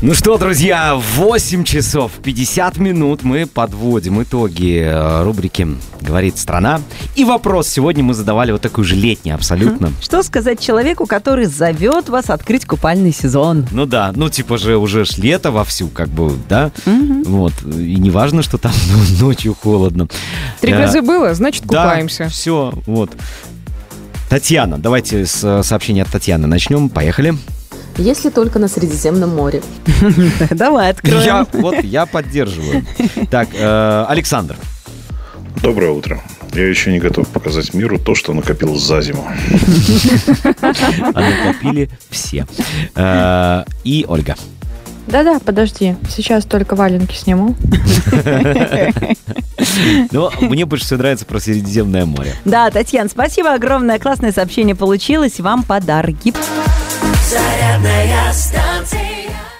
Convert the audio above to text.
Ну что, друзья, 8 часов 50 минут мы подводим итоги рубрики «Говорит страна». И вопрос сегодня мы задавали вот такой же летний абсолютно. Что сказать человеку, который зовет вас открыть купальный сезон? Ну да, ну типа же уже ж лето вовсю, как бы, да? Вот, и не важно, что там ночью холодно. 3 раза было, значит, купаемся. Да, все, вот. Татьяна, давайте с сообщения от Татьяны начнем, поехали. Если только на Средиземном море. Давай откроем. Я поддерживаю. Так, Александр. Доброе утро. Я еще не готов показать миру то, что накопил за зиму. А накопили все. И Ольга. Да-да, подожди. Сейчас только валенки сниму. Но мне больше всего нравится про Средиземное море. Да, Татьяна, спасибо огромное. Классное сообщение получилось. Вам подарки. Зарядная станция.